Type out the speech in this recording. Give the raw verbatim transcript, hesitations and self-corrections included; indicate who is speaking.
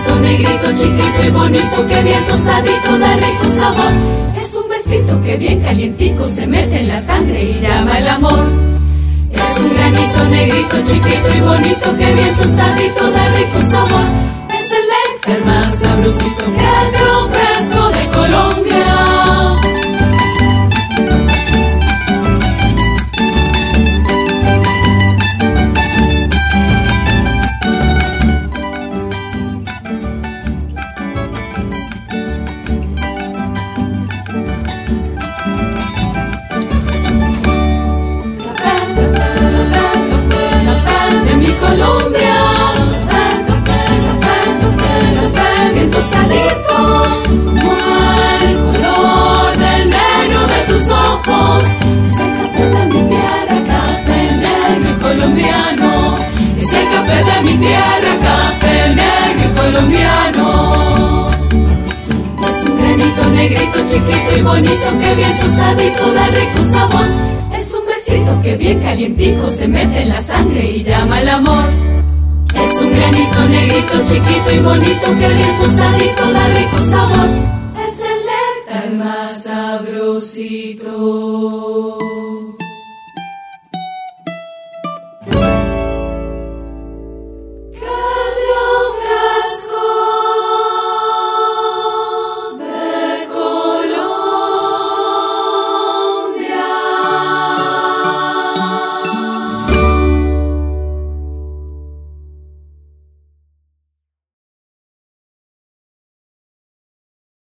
Speaker 1: granito negrito, chiquito y bonito, que bien tostadito da rico sabor. Es un besito que bien calientico se mete en la sangre y llama el amor. Es un granito negrito, chiquito y bonito, que bien tostadito da rico sabor. Es el néctar más sabrosito que el de un fresco de Colombia. De mi tierra, café negro y colombiano. Es un granito negrito, chiquito y bonito, que bien tostadito da rico sabor. Es un besito que bien calientico se mete en la sangre y llama el amor. Es un granito negrito, chiquito y bonito, que bien tostadito da rico sabor. Es el néctar más sabrosito.